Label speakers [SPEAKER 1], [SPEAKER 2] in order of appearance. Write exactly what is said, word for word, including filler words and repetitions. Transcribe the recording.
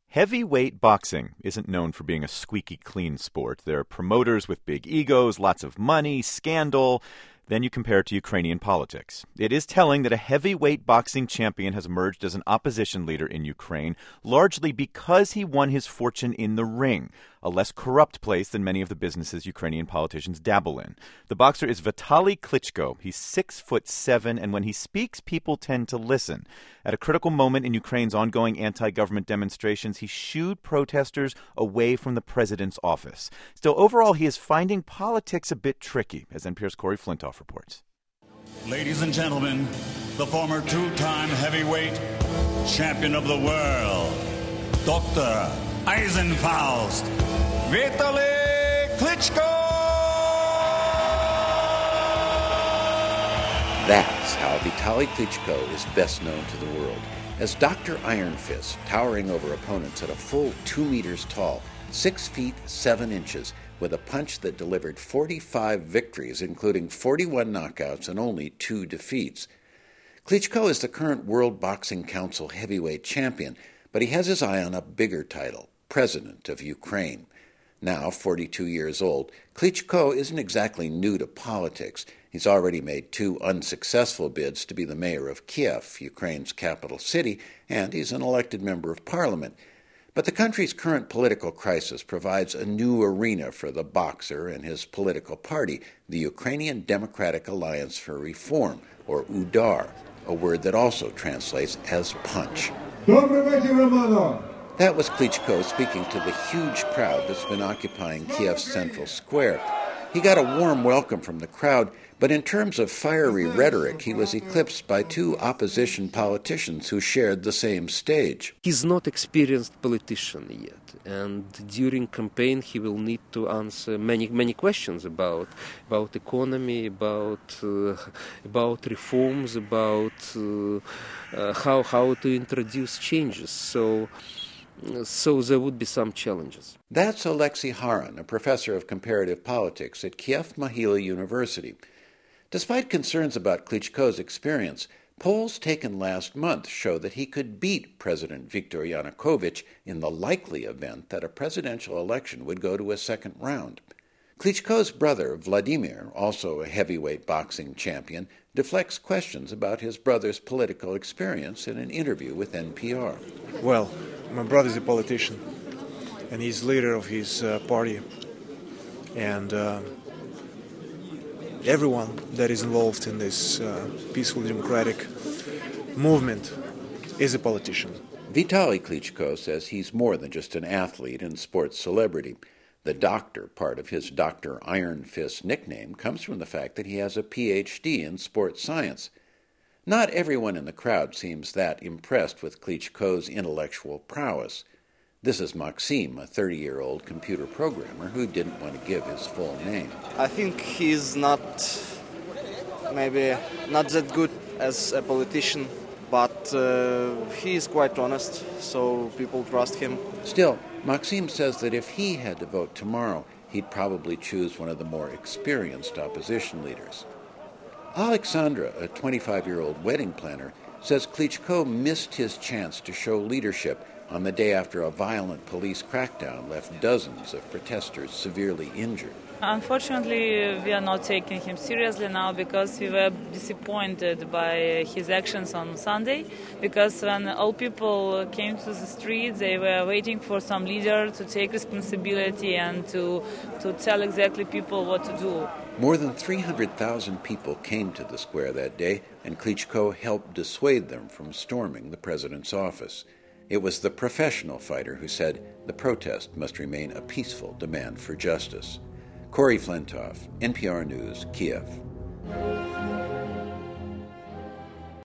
[SPEAKER 1] Heavyweight boxing isn't known for being a squeaky clean sport. There are promoters with big egos, lots of money, scandal. Then you compare it to Ukrainian politics. It is telling that a heavyweight boxing champion has emerged as an opposition leader in Ukraine, largely because he won his fortune in the ring, a less corrupt place than many of the businesses Ukrainian politicians dabble in. The boxer is Vitaly Klitschko. He's six foot seven, and when he speaks, people tend to listen. At a critical moment in Ukraine's ongoing anti-government demonstrations, he shooed protesters away from the president's office. Still, overall, he is finding politics a bit tricky, as N P R's Corey Flintoff reports.
[SPEAKER 2] Ladies and gentlemen, the former two-time heavyweight champion of the world, Doctor Eisenfaust, Vitaly Klitschko!
[SPEAKER 3] That's how Vitaly Klitschko is best known to the world, as Doctor Iron Fist, towering over opponents at a full two meters tall, six feet seven inches, with a punch that delivered forty-five victories, including forty-one knockouts and only two defeats. Klitschko is the current World Boxing Council heavyweight champion, but he has his eye on a bigger title, President of Ukraine. Now forty-two years old, Klitschko isn't exactly new to politics. He's already made two unsuccessful bids to be the mayor of Kiev, Ukraine's capital city, and he's an elected member of parliament. But the country's current political crisis provides a new arena for the boxer and his political party, the Ukrainian Democratic Alliance for Reform, or U D A R, a word that also translates as punch. That was Klitschko speaking to the huge crowd that's been occupying Kiev's central square. He got a warm welcome from the crowd, but in terms of fiery rhetoric, he was eclipsed by two opposition politicians who shared the same stage.
[SPEAKER 4] He's not experienced politician yet, and during campaign he will need to answer many many questions about about economy, about uh, about reforms, about uh, uh, how how to introduce changes. So. So there would be some challenges.
[SPEAKER 3] That's Alexei Haran, a professor of comparative politics at Kiev-Mohyla University. Despite concerns about Klitschko's experience, polls taken last month show that he could beat President Viktor Yanukovych in the likely event that a presidential election would go to a second round. Klitschko's brother, Vladimir, also a heavyweight boxing champion, deflects questions about his brother's political experience in an interview with N P R.
[SPEAKER 5] Well, my brother's a politician, and he's leader of his uh, party. And uh, everyone that is involved in this uh, peaceful democratic movement is a politician.
[SPEAKER 3] Vitaly Klitschko says he's more than just an athlete and sports celebrity. The doctor part of his Doctor Iron Fist nickname comes from the fact that he has a P H D in sports science. Not everyone in the crowd seems that impressed with Klitschko's intellectual prowess. This is Maxim, a thirty-year-old computer programmer who didn't want to give his full name.
[SPEAKER 6] I think he's not, maybe not that good as a politician, but uh, he is quite honest, so people trust him.
[SPEAKER 3] Still, Maxim says that if he had to vote tomorrow, he'd probably choose one of the more experienced opposition leaders. Alexandra, a twenty-five-year-old wedding planner, says Klitschko missed his chance to show leadership on the day after a violent police crackdown left dozens of protesters severely injured.
[SPEAKER 7] Unfortunately, we are not taking him seriously now because we were disappointed by his actions on Sunday, because when all people came to the streets, they were waiting for some leader to take responsibility and to, to tell exactly people what to do.
[SPEAKER 3] More than three hundred thousand people came to the square that day, and Klitschko helped dissuade them from storming the president's office. It was the professional fighter who said the protest must remain a peaceful demand for justice. Corey Flintoff, N P R News, Kiev.